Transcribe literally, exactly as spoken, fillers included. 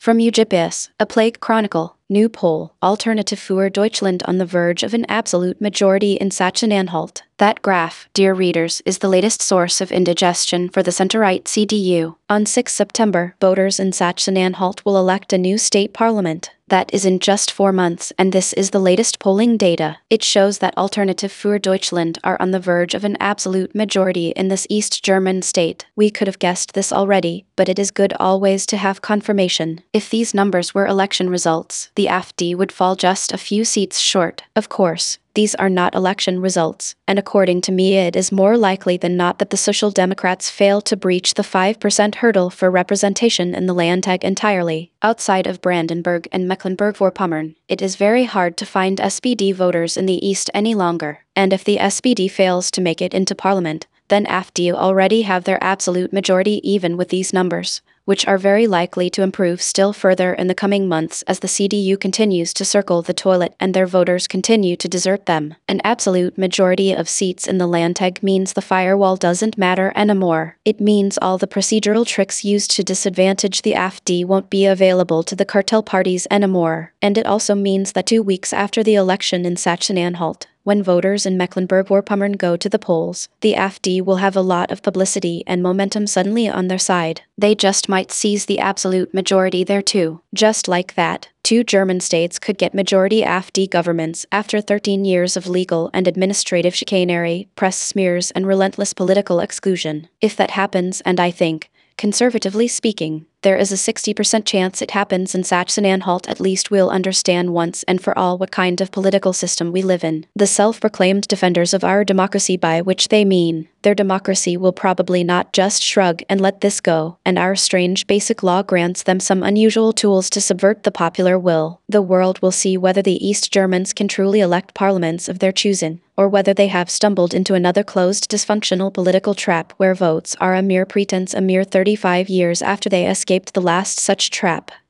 From Eugippius, A Plague Chronicle, New Poll, Alternative für Deutschland on the verge of an absolute majority in Sachsen-Anhalt. That graph, dear readers, is the latest source of indigestion for the center-right C D U. On the sixth of September, voters in Sachsen-Anhalt will elect a new state parliament. That is in just four months, and this is the latest polling data. It shows that Alternative für Deutschland are on the verge of an absolute majority in this East German state. We could have guessed this already, but it is good always to have confirmation. If these numbers were election results, the A f D would fall just a few seats short. Of course, these are not election results, and according to me it is more likely than not that the Social Democrats fail to breach the five percent hurdle for representation in the Landtag entirely. Outside of Brandenburg and Mecklenburg-Vorpommern, it is very hard to find S P D voters in the East any longer, and if the S P D fails to make it into parliament, then A f D already have their absolute majority even with these numbers, which are very likely to improve still further in the coming months as the C D U continues to circle the toilet and their voters continue to desert them. An absolute majority of seats in the Landtag means the firewall doesn't matter anymore. It means all the procedural tricks used to disadvantage the A f D won't be available to the cartel parties anymore. And it also means that two weeks after the election in Sachsen-Anhalt, when voters in Mecklenburg-Vorpommern go to the polls, the A f D will have a lot of publicity and momentum suddenly on their side. They just might seize the absolute majority there too. Just like that, two German states could get majority A f D governments after thirteen years of legal and administrative chicanery, press smears, and relentless political exclusion. If that happens, and I think, conservatively speaking, there is a sixty percent chance it happens in Sachsen-Anhalt, at least we'll understand once and for all what kind of political system we live in. The self-proclaimed defenders of our democracy, by which they mean their democracy, will probably not just shrug and let this go, and our strange basic law grants them some unusual tools to subvert the popular will. The world will see whether the East Germans can truly elect parliaments of their choosing, or whether they have stumbled into another closed, dysfunctional political trap where votes are a mere pretense a mere thirty-five years after they escaped the last such trap.